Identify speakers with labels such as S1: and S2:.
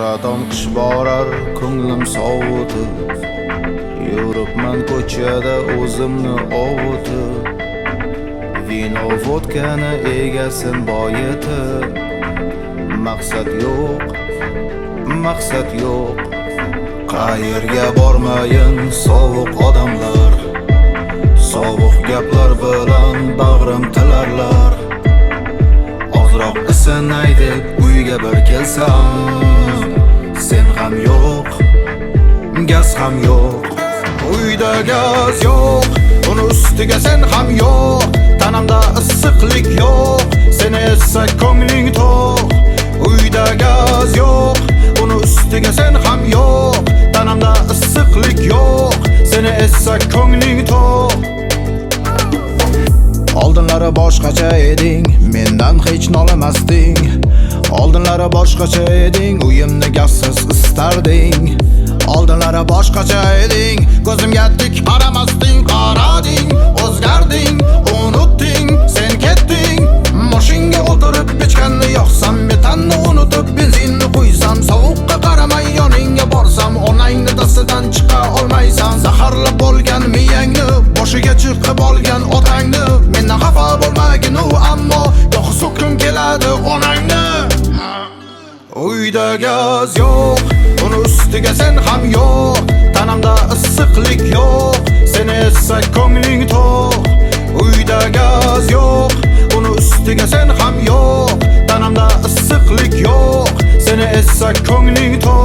S1: Oradan qish borar ko'nglim sovutib, yuribman ko'chada o'zimni ovutib, vino vodkani egasin boyitib. Maqsad yo'q, qayerga bormayin sovuq odamlar, sovuq gaplar bilan bag'rim tilarlar. Ozroq isinaydik uyga bir kelsam, sen ham yo'q, gaz ham yo'q. Uyda gaz yo'q, uni ustiga sen ham yo'q. Tanamda issiqlik yo'q, seni esa ko'ngling to'q. Uyda gaz yo'q, uni ustiga sen ham yo'q. Tanamda issiqlik yo'q, seni esa ko'ngling to'q. Oldinlari boshqacha eding, mendan hech nolimasding. Oldinlari boshqacha eding, uyimni gazsiz istarding. Oldinlari boshqacha eding, ko'zimga tik qaramasding. Qarading, o'zgarding, unutding, sen ketding. Mashinga o'tirib pechkanni yoqsam, metanni unutib benzinni qo'ysam, sovuqqa qaramay yoningga borsam, onangni dastidan chiqa olmaysan. Zaharlab bo'lgan miyangni, boshiga chiqib olgan otangni. Mendan xafa bo'lmagin u, ammo yo'q so'kim keladi onangni. Uyda gaz yo'q, uni ustiga sen ham yo'q. Tanamda issiqlik yo'q, seni esa ko'ngling to'q. Uyda gaz yo'q, uni ustiga sen ham yo'q. Tanamda issiqlik yo'q, seni esa ko'ngling to'q.